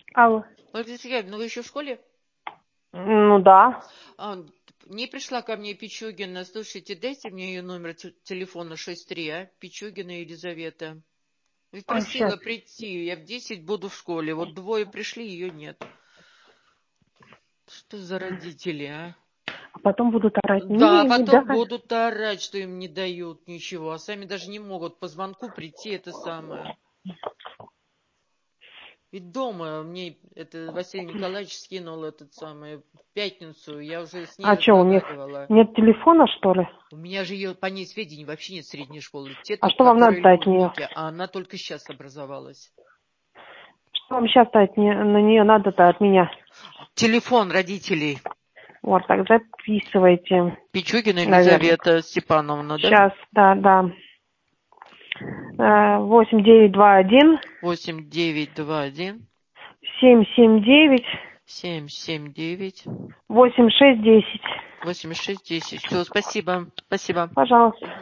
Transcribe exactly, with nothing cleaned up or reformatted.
Алло. Ольга Сергеевна, ну вы еще в школе? Ну да. А, не пришла ко мне Пичугина. Слушайте, дайте мне ее номер телефона шесть три, а? Пичугина Елизавета. Ведь А, просила сейчас. прийти. Я в десять буду в школе. Вот двое пришли, ее нет. Что за родители, а? А потом будут орать. Да, Мне не потом дай. будут орать, что им не дают ничего, а сами даже не могут по звонку прийти, это самое. Ведь дома мне это Василий Николаевич скинул этот самый в пятницу, я уже с ней А что, у них разговаривала. нет телефона, что ли? У меня же ее по ней сведений вообще нет средней школы. Те А только, что вам которые надо от нее? льготники, а она только сейчас образовалась. Что вам сейчас-то от не- на нее надо-то от меня? Телефон родителей. Вот, так записывайте. Пичугина Наверное. Елизавета Степановна, да? Сейчас, да, да. Восемь девять два один. восемь девять два один. Семь семь девять. семь семь девять. Восемь шесть десять. восемьдесят шесть десять. Все, спасибо. Спасибо. Пожалуйста.